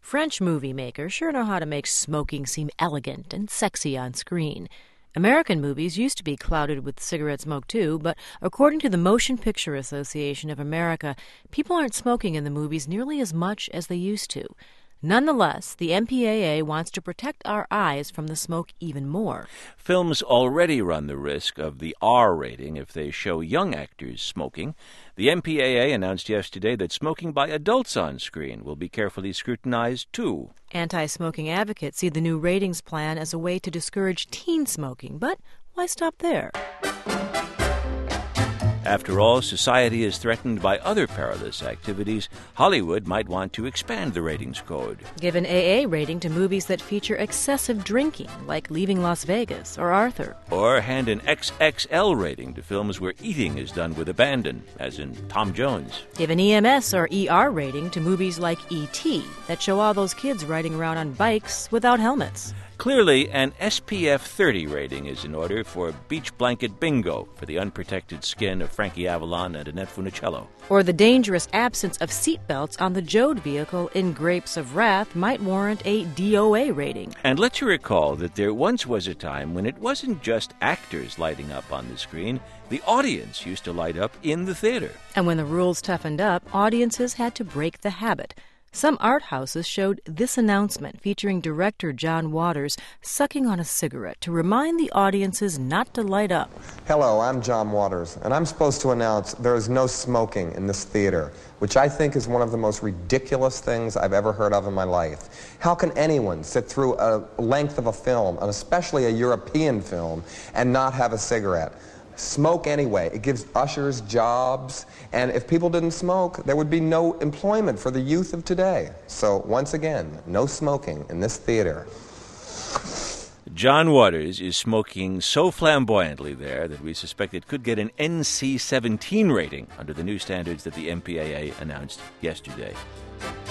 French movie makers sure know how to make smoking seem elegant and sexy on screen. American movies used to be clouded with cigarette smoke too, but according to the Motion Picture Association of America, people aren't smoking in the movies nearly as much as they used to. Nonetheless, the MPAA wants to protect our eyes from the smoke even more. Films already run the risk of the R rating if they show young actors smoking. The MPAA announced yesterday that smoking by adults on screen will be carefully scrutinized, too. Anti-smoking advocates see the new ratings plan as a way to discourage teen smoking, but why stop there? After all, society is threatened by other perilous activities. Hollywood might want to expand the ratings code. Give an AA rating to movies that feature excessive drinking, like Leaving Las Vegas or Arthur. Or hand an XXL rating to films where eating is done with abandon, as in Tom Jones. Give an EMS or ER rating to movies like E.T. that show all those kids riding around on bikes without helmets. Clearly, an SPF 30 rating is in order for Beach Blanket Bingo for the unprotected skin of Frankie Avalon and Annette Funicello. Or the dangerous absence of seatbelts on the Jode vehicle in Grapes of Wrath might warrant a DOA rating. And let's recall that there once was a time when it wasn't just actors lighting up on the screen. The audience used to light up in the theater. And when the rules toughened up, audiences had to break the habit. Some art houses showed this announcement featuring director John Waters sucking on a cigarette to remind the audiences not to light up. Hello, I'm John Waters, and I'm supposed to announce there is no smoking in this theater, which I think is one of the most ridiculous things I've ever heard of in my life. How can anyone sit through a length of a film, and especially a European film, and not have a cigarette? Smoke anyway. It gives ushers jobs, and if people didn't smoke, there would be no employment for the youth of today. So, once again, no smoking in this theater. John Waters is smoking so flamboyantly there that we suspect it could get an NC-17 rating under the new standards that the MPAA announced yesterday.